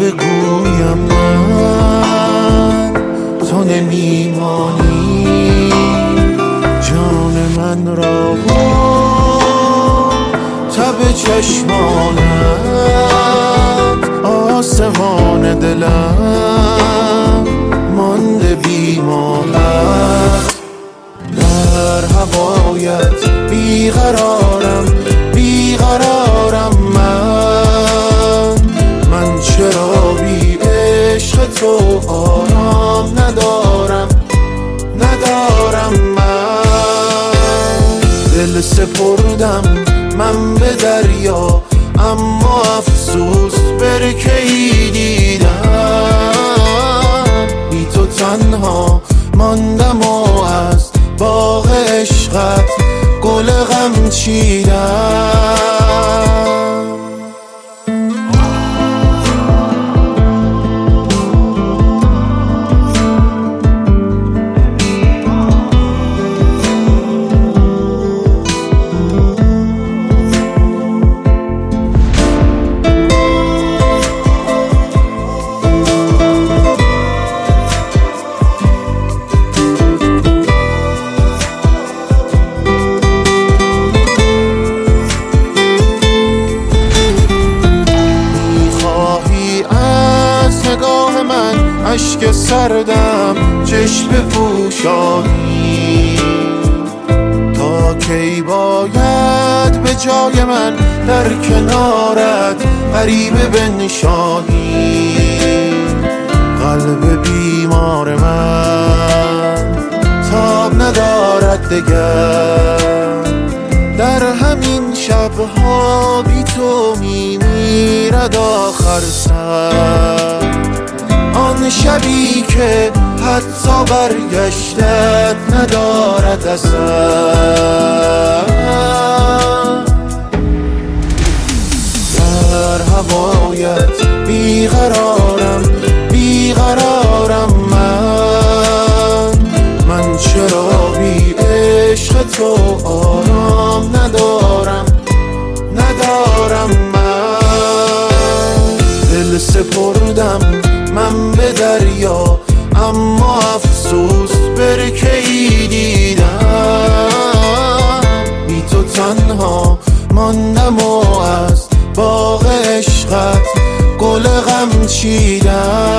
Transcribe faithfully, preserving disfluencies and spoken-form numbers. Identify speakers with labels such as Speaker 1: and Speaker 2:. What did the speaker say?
Speaker 1: بگویم من تو نمیمانی جان من را و تب چشمانت آسمان دلم مانده بیمارت در هوایت بیقرارم بیقرارم من من چرا بی عشق تو آرام ندارم ندارم من دل سپردم من به دریا اما افسوس برکی دیدم بی تو تنها ماندم و از باغ عشقت گل غم چیدم اشک سردم چشم بپوشانی تا کی باید به جای من در کنارت غریبه بنشانی قلب بیمار من تاب ندارد دگر در همین شبها بی تو میمیرد آخر سر آن شبی که حتی برگشتت ندارد اثر در هوایت بیقرارم بیقرارم من من چرا بی عشق تو آرام ندارم ندارم من دل سپردم من به دریا اما افسوس برکی دیدم بی تو تنها ماندم و از باغ عشقت گل غم چیدم